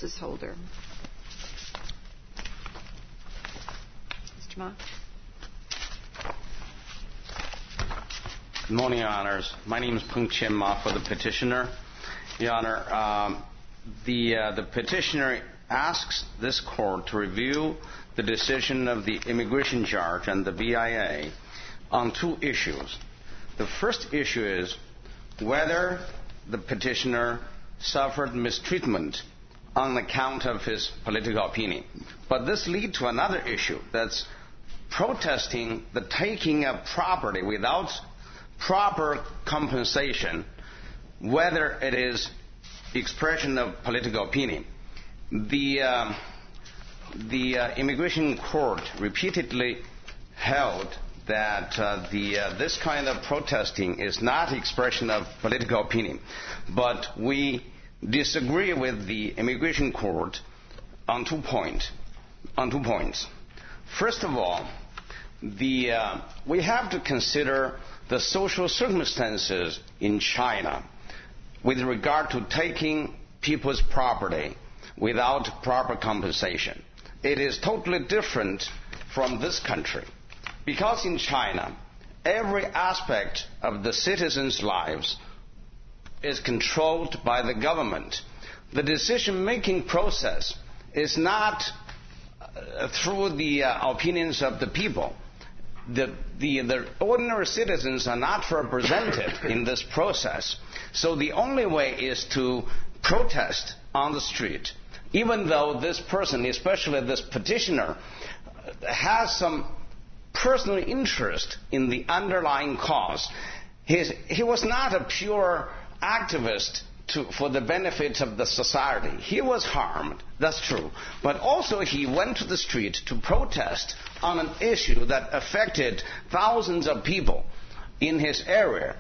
Mrs. Holder. Mr. Ma. Good morning, Your Honors. My name is Pung Chien Ma for the petitioner. Your Honor, the petitioner asks this court to review the decision of the immigration judge and the BIA on two issues. The first issue is whether the petitioner suffered mistreatment on account of his political opinion. But this leads to another issue, that's protesting the taking of property without proper compensation, whether it is expression of political opinion. The immigration court repeatedly held that this kind of protesting is not expression of political opinion. But we disagree with the immigration court on 2 points. First of all, we have to consider the social circumstances in China with regard to taking people's property without proper compensation. It is totally different from this country, because in China, every aspect of the citizens' lives is controlled by the government. The decision-making process is not through the opinions of the people. The ordinary citizens are not represented in this process. So the only way is to protest on the street, even though this person, especially this petitioner, has some personal interest in the underlying cause. He was not a pure activist for the benefit of the society. He was harmed, that's true. But also he went to the street to protest on an issue that affected thousands of people in his area.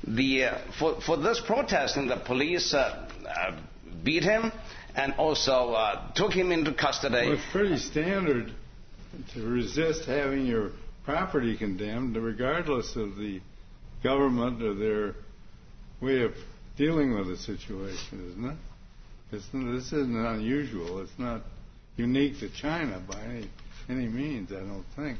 For this protesting, the police beat him and also took him into custody. Well, it's pretty standard to resist having your property condemned, regardless of the government or their way of dealing with the situation, isn't it? This isn't unusual. It's not unique to China by any means, I don't think.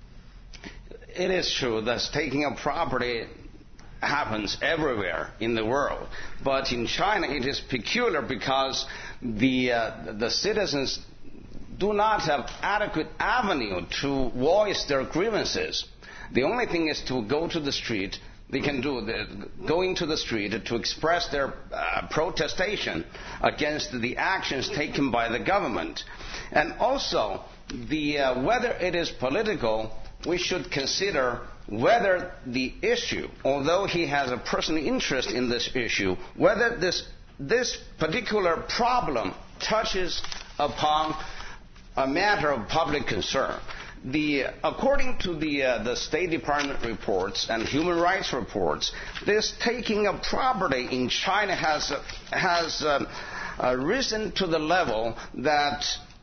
It is true that taking of property happens everywhere in the world. But in China it is peculiar because the citizens do not have adequate avenue to voice their grievances. The only thing is to go to the street. They can go into the street to express their protestation against the actions taken by the government. And also, whether it is political, we should consider whether the issue, although he has a personal interest in this issue, whether this particular problem touches upon a matter of public concern. According to the State Department reports and human rights reports, this taking of property in China has risen to the level that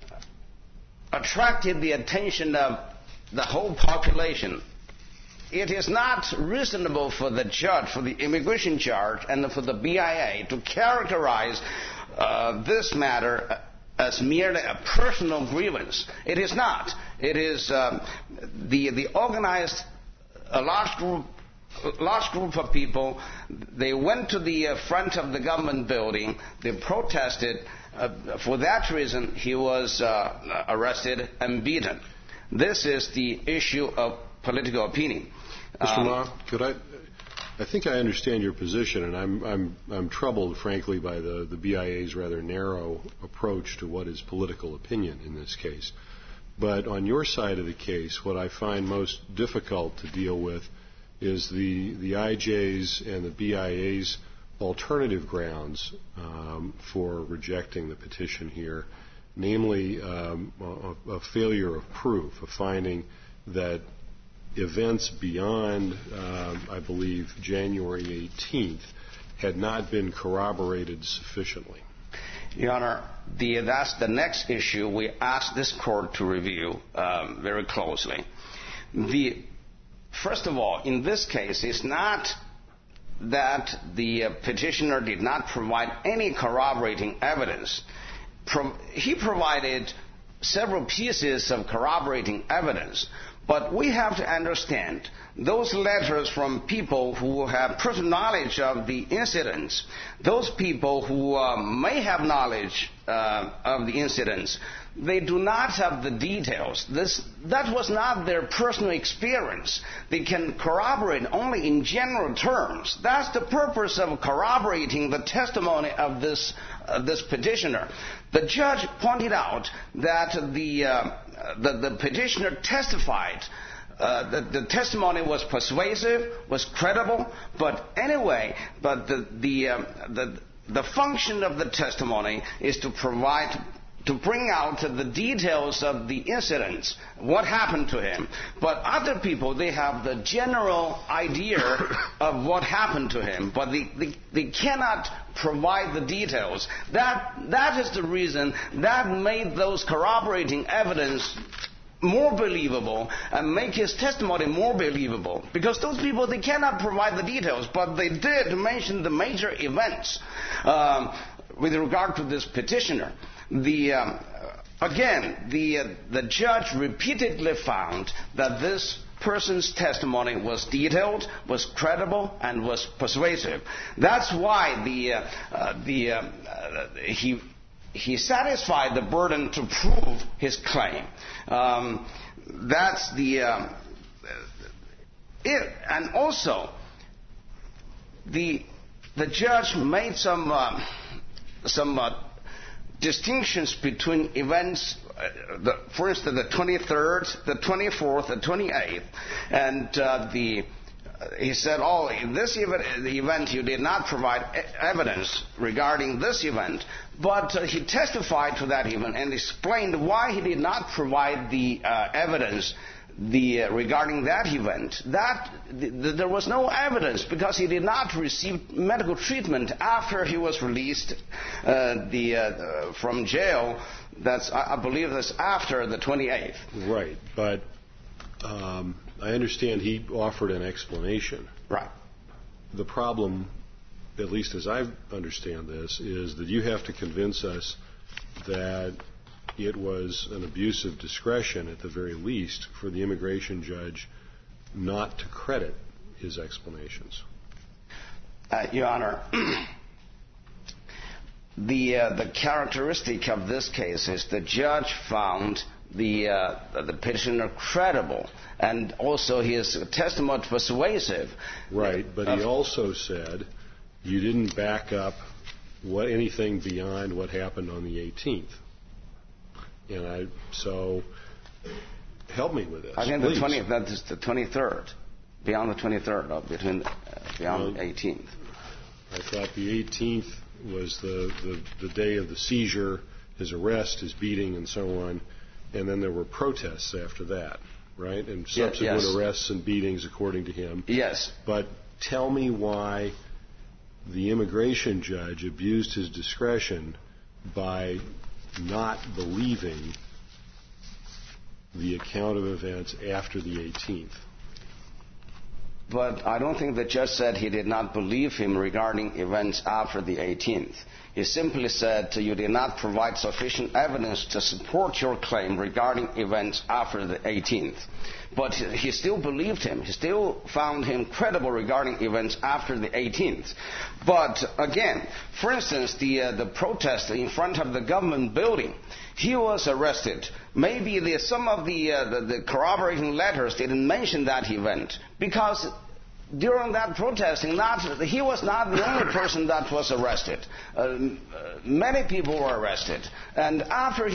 attracted the attention of the whole population. It is not reasonable for the judge, for the immigration judge, and for the BIA to characterize this matter as merely a personal grievance. It is not. It is the organized, a large group of people. They went to the front of the government building. They protested. For that reason, he was arrested and beaten. This is the issue of political opinion. Mr. Ma, I think I understand your position, and I'm troubled, frankly, by the BIA's rather narrow approach to what is political opinion in this case. But on your side of the case, what I find most difficult to deal with is the IJ's and the BIA's alternative grounds for rejecting the petition here, namely a failure of proof, a finding that events beyond, I believe, January 18th had not been corroborated sufficiently. Your Honor, that's the next issue we asked this court to review very closely. First of all, in this case, it's not that the petitioner did not provide any corroborating evidence. he provided several pieces of corroborating evidence. But we have to understand those letters from people who have personal knowledge of the incidents, those people who may have knowledge of the incidents, they do not have the details. That was not their personal experience. They can corroborate only in general terms. That's the purpose of corroborating the testimony of this petitioner. The judge pointed out that the petitioner testified that the testimony was persuasive, was credible, but anyway, the function of the testimony is to bring out the details of the incidents, what happened to him. But other people, they have the general idea of what happened to him, but they cannot provide the details. That is the reason that made those corroborating evidence more believable and make his testimony more believable. Because those people, they cannot provide the details, but they did mention the major events with regard to this petitioner. The judge repeatedly found that this person's testimony was detailed, was credible, and was persuasive. That's why he satisfied the burden to prove his claim. That's it. And also, the judge made some distinctions between events, for instance, the 23rd, the 24th, the 28th, and he said, in this event you did not provide evidence regarding this event, but he testified to that event and explained why he did not provide the evidence regarding that event. There was no evidence because he did not receive medical treatment after he was released from jail. I believe that's after the 28th. Right, but I understand he offered an explanation. Right. The problem, at least as I understand this, is that you have to convince us that it was an abuse of discretion, at the very least, for the immigration judge not to credit his explanations. Your Honor, the characteristic of this case is the judge found the petitioner credible, and also his testimony persuasive. Right, but he also said you didn't back up anything beyond what happened on the 18th. So help me with this. I think please. That is the 23rd, beyond the 23rd, beyond the 18th. I thought the 18th was the day of the seizure, his arrest, his beating, and so on, and then there were protests after that, right? And subsequent arrests and beatings, according to him. Yes. But tell me why the immigration judge abused his discretion by not believing the account of events after the 18th. But I don't think the judge said he did not believe him regarding events after the 18th. He simply said you did not provide sufficient evidence to support your claim regarding events after the 18th. But he still believed him. He still found him credible regarding events after the 18th. But again, for instance, the protest in front of the government building, he was arrested. Maybe some of the corroborating letters didn't mention that event because during that protesting, he was not the only person that was arrested. Many people were arrested, and after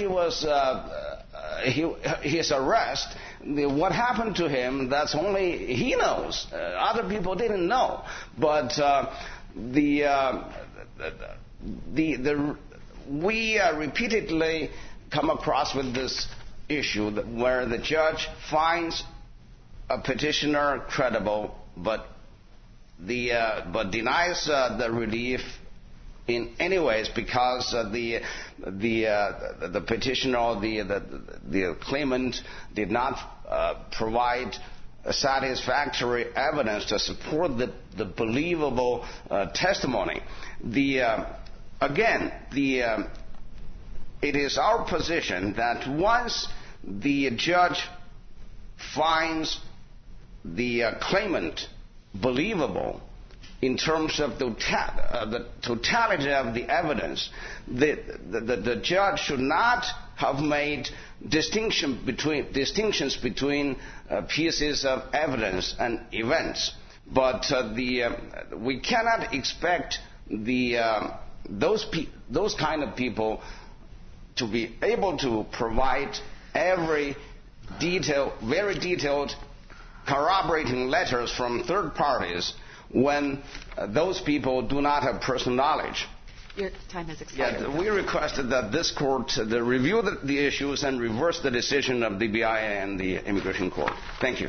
his arrest, what happened to him, that's only he knows. Other people didn't know. But we repeatedly come across with this issue where the judge finds a petitioner credible, but denies the relief in any ways because the petitioner or the claimant did not provide satisfactory evidence to support the believable testimony. it is our position that once the judge finds the claimant believable in terms of the totality of the evidence, the judge should not have made distinctions between pieces of evidence and events. But we cannot expect those kind of people to be able to provide very detailed corroborating letters from third parties when those people do not have personal knowledge. Your time has expired. Yeah, we requested that this court review the issues and reverse the decision of the BIA and the Immigration Court. Thank you.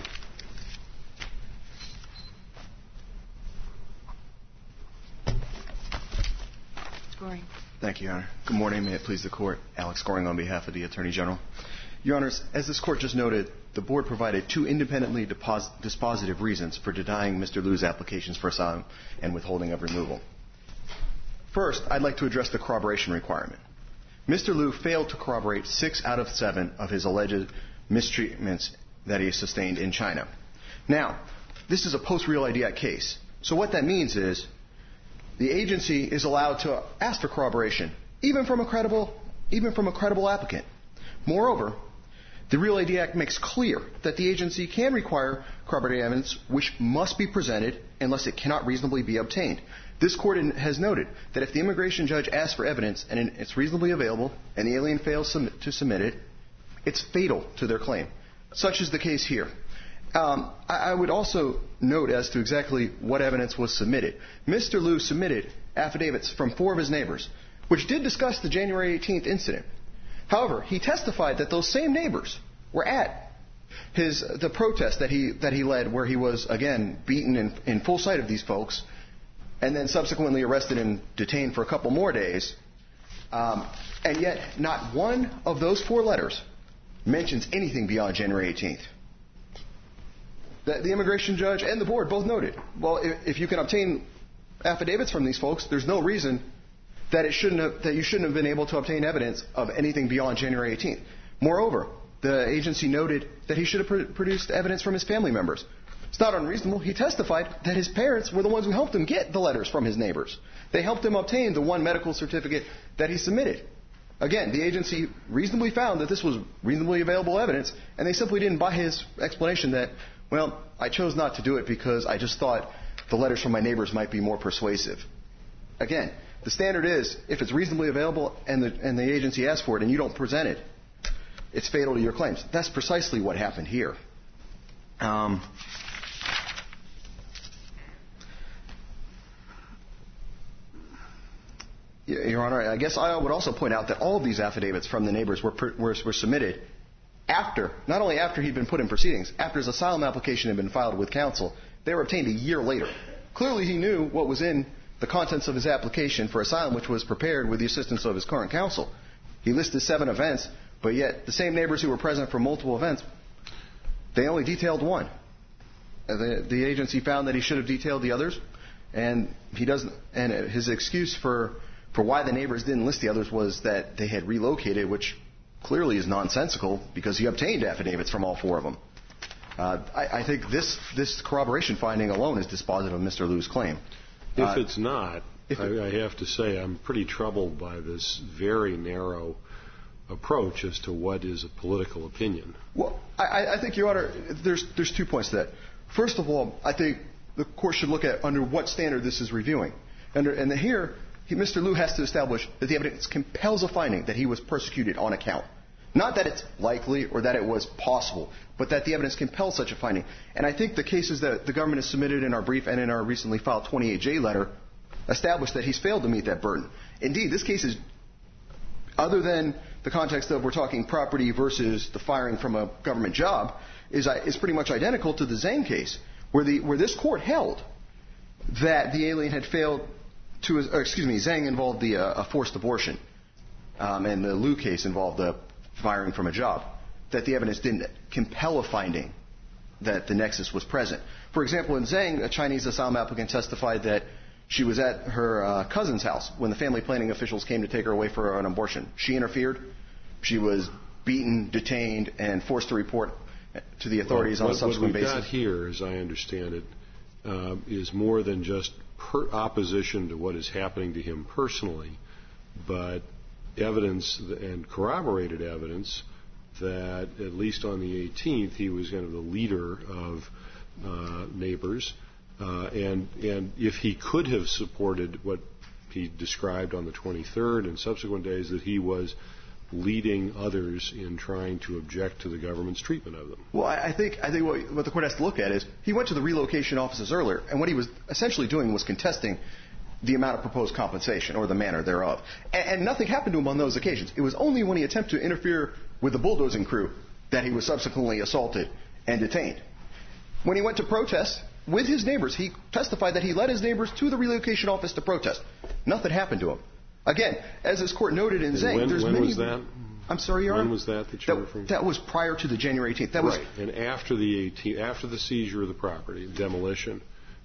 Goring. Thank you, Your Honor. Good morning. May it please the Court. Alex Goring on behalf of the Attorney General. Your Honors, as this Court just noted, the Board provided two independently dispositive reasons for denying Mr. Liu's applications for asylum and withholding of removal. First, I'd like to address the corroboration requirement. Mr. Liu failed to corroborate 6 out of 7 of his alleged mistreatments that he sustained in China. Now, this is a post-Real ID Act case. So what that means is the agency is allowed to ask for corroboration, even from a credible applicant. Moreover, the Real ID Act makes clear that the agency can require corroborating evidence which must be presented unless it cannot reasonably be obtained. This Court has noted that if the immigration judge asks for evidence and it's reasonably available and the alien fails to submit it, it's fatal to their claim. Such is the case here. I would also note as to exactly what evidence was submitted. Mr. Liu submitted affidavits from 4 of his neighbors, which did discuss the January 18th incident. However, he testified that those same neighbors were at the protest that he led, where he was, again, beaten in full sight of these folks, and then subsequently arrested and detained for a couple more days. And yet, not one of those 4 letters mentions anything beyond January 18th. The immigration judge and the board both noted, well, if you can obtain affidavits from these folks, there's no reason that you shouldn't have been able to obtain evidence of anything beyond January 18th. Moreover, the agency noted that he should have produced evidence from his family members. It's not unreasonable. He testified that his parents were the ones who helped him get the letters from his neighbors. They helped him obtain the one medical certificate that he submitted. Again, the agency reasonably found that this was reasonably available evidence, and they simply didn't buy his explanation that, well, I chose not to do it because I just thought the letters from my neighbors might be more persuasive. Again, the standard is, if it's reasonably available and the agency asks for it and you don't present it, it's fatal to your claims. That's precisely what happened here. Your Honor, I guess I would also point out that all of these affidavits from the neighbors were submitted after, not only after he'd been put in proceedings, after his asylum application had been filed with counsel. They were obtained a year later. Clearly he knew what was in the contents of his application for asylum, which was prepared with the assistance of his current counsel. He listed 7 events, but yet the same neighbors who were present for multiple events, they only detailed one. The agency found that he should have detailed the others, and he doesn't. And his excuse for why the neighbors didn't list the others was that they had relocated, which clearly is nonsensical because he obtained affidavits from all 4 of them. I think this corroboration finding alone is dispositive of Mr. Liu's claim. If it's not, I have to say I'm pretty troubled by this very narrow approach as to what is a political opinion. Well, I think, Your Honor, there's 2 points to that. First of all, I think the Court should look at under what standard this is reviewing. And here, Mr. Liu has to establish that the evidence compels a finding that he was persecuted on account. Not that it's likely or that it was possible, but that the evidence compels such a finding. And I think the cases that the government has submitted in our brief and in our recently filed 28J letter establish that he's failed to meet that burden. Indeed, this case is, other than the context of we're talking property versus the firing from a government job, is pretty much identical to the Zhang case, where this Court held that the alien had failed to, Zhang involved a forced abortion, and the Liu case involved the firing from a job, that the evidence didn't compel a finding that the nexus was present. For example, in Zhang, a Chinese asylum applicant testified that She was at her cousin's house when the family planning officials came to take her away for an abortion. She interfered. She was beaten, detained, and forced to report to the authorities on a subsequent basis. What we've got here, as I understand it, is more than just opposition to what is happening to him personally, but evidence and corroborated evidence that at least on the 18th he was kind of the leader of neighbors, and if he could have supported what he described on the 23rd and subsequent days, that he was leading others in trying to object to the government's treatment of them. Well, I think what the court has to look at is he went to the relocation offices earlier, and what he was essentially doing was contesting the amount of proposed compensation or the manner thereof. And nothing happened to him on those occasions. It was only when he attempted to interfere with the bulldozing crew that he was subsequently assaulted and detained. When he went to protest with his neighbors, he testified that he led his neighbors to the relocation office to protest. Nothing happened to him. Again, as this court noted in Zhang, there's many... When was that? I'm sorry, Your Honor? When was that you're referring to? That was prior to the January 18th. That was right. And after the seizure of the property, demolition,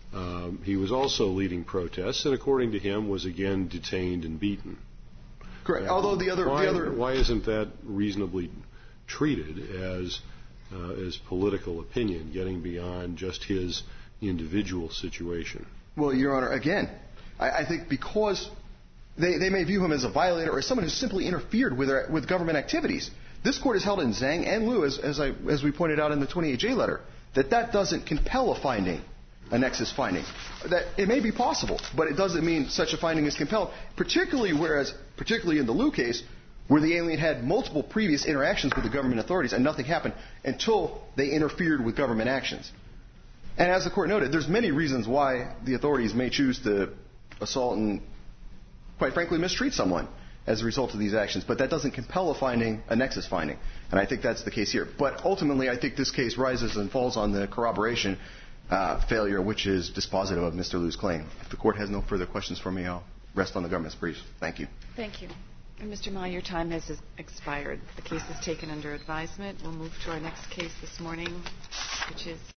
he was also leading protests, and according to him, was again detained and beaten. Correct. Although why isn't that reasonably treated as political opinion, getting beyond just his individual situation? Well, Your Honor, again, I think because they may view him as a violator or as someone who simply interfered with government activities. This court has held in Zhang and Liu, as we pointed out in the 28J letter, that doesn't compel a finding, a nexus finding. That it may be possible, but it doesn't mean such a finding is compelled, particularly in the Liu case, where the alien had multiple previous interactions with the government authorities and nothing happened until they interfered with government actions. And as the court noted, there's many reasons why the authorities may choose to assault and, quite frankly, mistreat someone as a result of these actions. But that doesn't compel a nexus finding. And I think that's the case here. But ultimately, I think this case rises and falls on the corroboration failure, which is dispositive of Mr. Liu's claim. If the court has no further questions for me, I'll rest on the government's briefs. Thank you. Thank you. And Mr. Ma, your time has expired. The case is taken under advisement. We'll move to our next case this morning, which is